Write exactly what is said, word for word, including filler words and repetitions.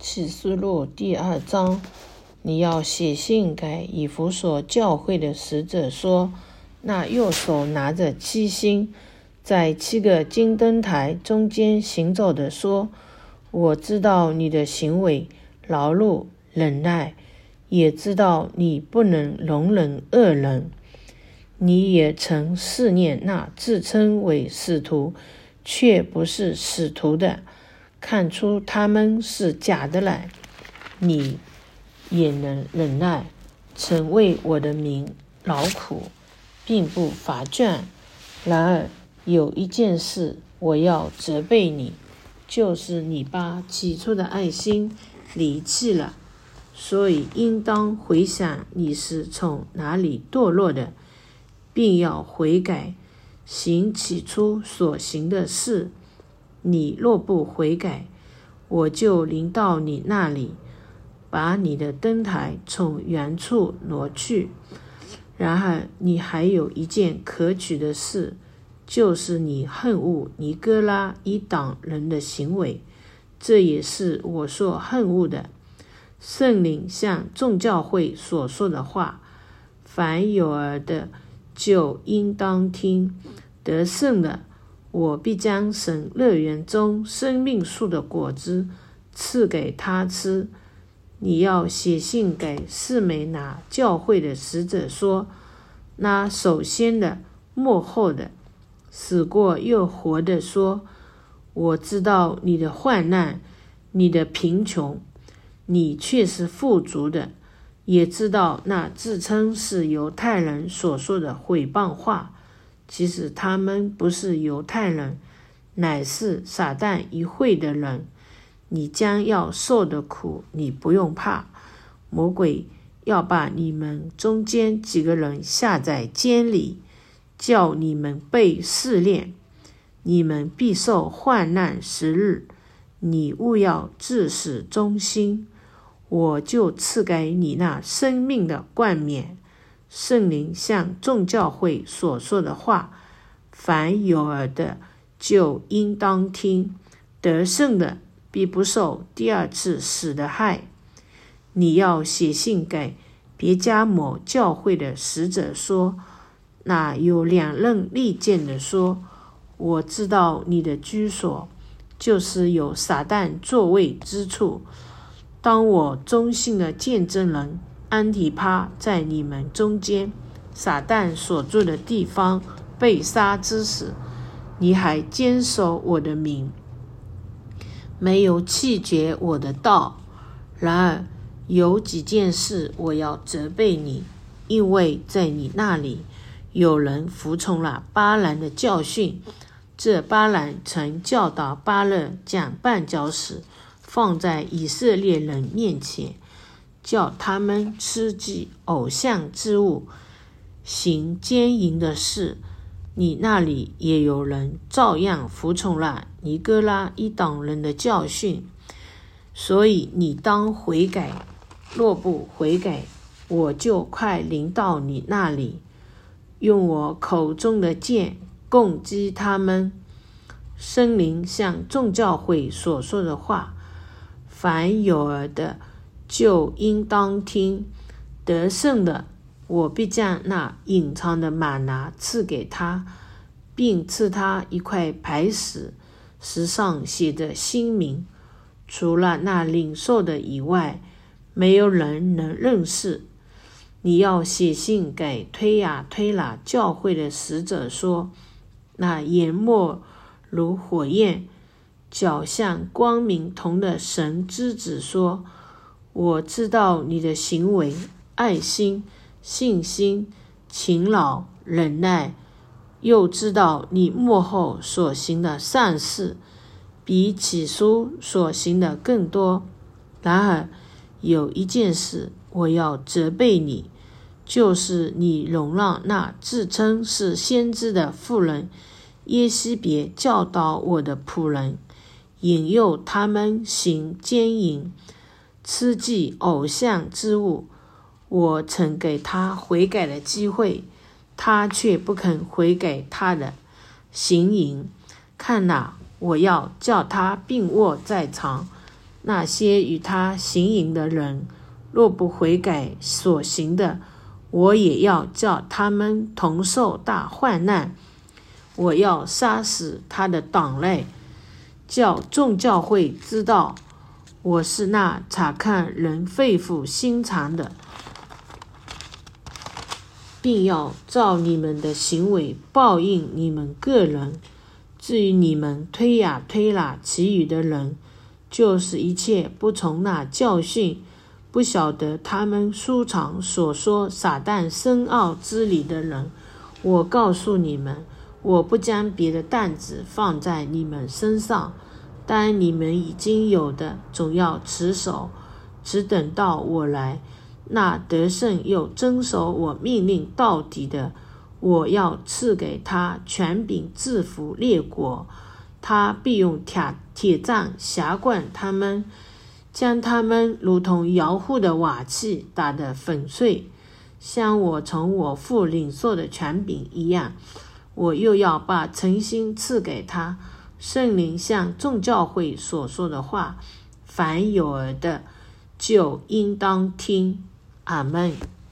启示录第二章，你要写信给以弗所教会的使者说，那右手拿着七星，在七个金灯台中间行走的说，我知道你的行为，劳碌忍耐，也知道你不能容忍恶人。你也曾试验那自称为使徒却不是使徒的，看出他们是假的来。你也能忍耐，曾为我的名劳苦，并不乏倦。然而有一件事我要责备你，就是你把起初的爱心离弃了。所以应当回想你是从哪里堕落的，并要悔改，行起初所行的事。你若不悔改，我就临到你那里，把你的灯台从原处挪去。然而你还有一件可取的事，就是你恨恶尼哥拉一党人的行为，这也是我所恨恶的。圣灵向众教会所说的话，凡有耳的就应当听。得胜的，我必将神乐园中生命树的果子赐给他吃。你要写信给士美拿教会的使者说，那首先的末后的死过又活的说，我知道你的患难，你的贫穷，你却是富足的，也知道那自称是犹太人所说的毁谤话，其实他们不是犹太人，乃是撒旦一会的人。你将要受的苦，你不用怕。魔鬼要把你们中间几个人下在监里，叫你们被试炼，你们必受患难十日。你务要至死忠心，我就赐给你那生命的冠冕。圣灵向众教会所说的话，凡有耳的就应当听。得胜的必不受第二次死的害。你要写信给别迦摩教会的使者说，那有两刃利剑的说，我知道你的居所，就是有撒旦座位之处。当我忠心的见证人安提帕在你们中间，撒旦所住的地方被杀之时，你还坚守我的名，没有弃绝我的道。然而有几件事我要责备你，因为在你那里有人服从了巴兰的教训。这巴兰曾教导巴勒将绊脚石放在以色列人面前，叫他们吃祭偶像之物，行奸淫的事。你那里也有人照样服从了尼哥拉一党人的教训，所以你当悔改。若不悔改，我就快临到你那里，用我口中的剑攻击他们。圣灵向众教会所说的话，凡有耳的就应当听。得胜的，我必将那隐藏的玛拿赐给他，并赐他一块牌石，石上写着新名，除了那领受的以外，没有人能认识。你要写信给推雅推拉教会的使者说，那眼目如火焰，脚像光明铜的神之子说，我知道你的行为，爱心、信心、勤劳、忍耐，又知道你末后所行的善事，比起初所行的更多。然而有一件事我要责备你，就是你容让那自称是先知的妇人耶西别教导我的仆人，引诱他们行奸淫，吃祭偶像之物。我曾给他悔改的机会，他却不肯悔改他的行淫。看哪，我要叫他病卧在床， 那些与他行淫的人，若不悔改所行的，我也要叫他们同受大患难。我要杀死他的党类，叫众教会知道我是那查看人肺腑心肠的，并要照你们的行为报应你们个人。至于你们推呀推拉其余的人，就是一切不从那教训，不晓得他们书常所说撒旦深奥之理的人，我告诉你们，我不将别的担子放在你们身上，但你们已经有的总要持守，只等到我来。那得胜又遵守我命令到底的，我要赐给他权柄制服列国，他必用铁铁杖辖管他们，将他们如同窑户的瓦器打得粉碎，像我从我父领受的权柄一样。我又要把诚心赐给他。圣灵向众教会所说的话，凡有耳的就应当听。阿们。